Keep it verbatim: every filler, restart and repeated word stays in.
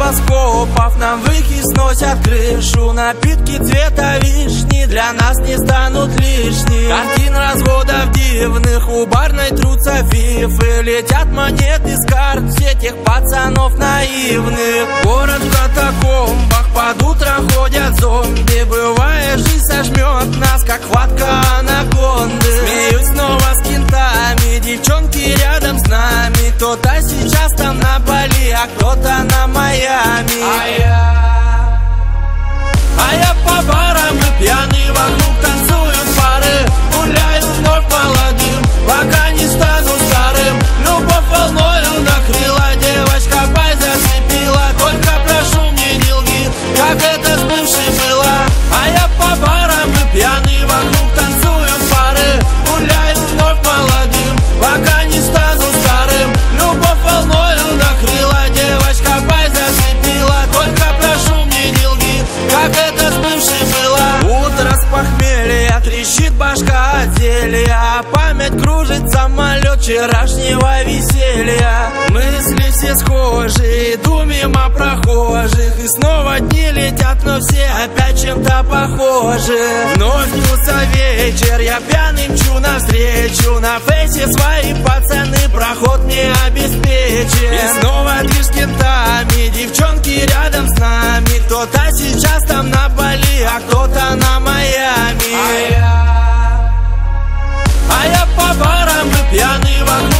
небоскопов нам выхи сносят крышу. Напитки цвета вишни для нас не станут лишними. Картин разводов дивных у барной трутся фифы. Летят монеты с карт все тех пацанов наивных. Город в катакомбах, под утро ходят зомби. Бывает, жизнь сожмет нас, как хватка анаконды. Смеюсь снова с кентами, девчонки рядом с нами. Кто-то сейчас там на Бали, а кто-то на Майами. А я, а я по барам и пьяный, вокруг танцуют пары. Гуляю вновь молодым, пока не стану старым. Любовь волною накрыла, девочка пай зацепила. Только прошу, мне не лги, как это с бывшей было. А я по барам и пьяный, вокруг танцуют пары. Гуляю вновь молодым, пока не стану старым. Любовь волною накрыла, девочка пай зацепила. Только прошу, мне не лги, как это с бывшей было. Утро с похмелья, трещит башка от зелья. Память кружит самолет вчерашнего веселья. Мысли все схожи, иду мимо прохожих. И снова дни летят, но все опять чем-то похожи. Вновь снился вечер, я пьяный мчу навстречу. На фейсе свои пацаны проход мне обеспечен. И снова движ с кентами, девчонки рядом с нами. Кто-то сейчас там на Бали, а кто-то на Майами. А я, а я по барам и пьяный вокруг